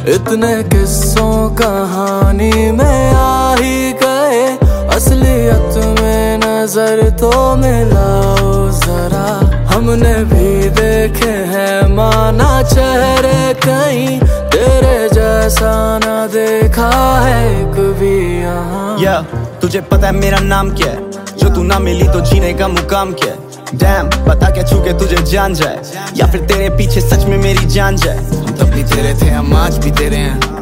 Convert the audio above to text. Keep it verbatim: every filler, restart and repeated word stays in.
इतने किस्सों कहानी में आ ही गए, असलियत में नजर तो मिलाओ जरा। हमने भी देखे हैं माना चेहरे कहीं, तेरे जैसा ना देखा है कभी यहाँ। yeah, तुझे पता है मेरा नाम क्या है? जो तू ना मिली तो जीने का मुकाम क्या है? डैम, पता क्या छू के तुझे जान जाए, या फिर तेरे पीछे सच में मेरी जान जाए। हम तब भी तेरे थे, हम आज भी तेरे हैं।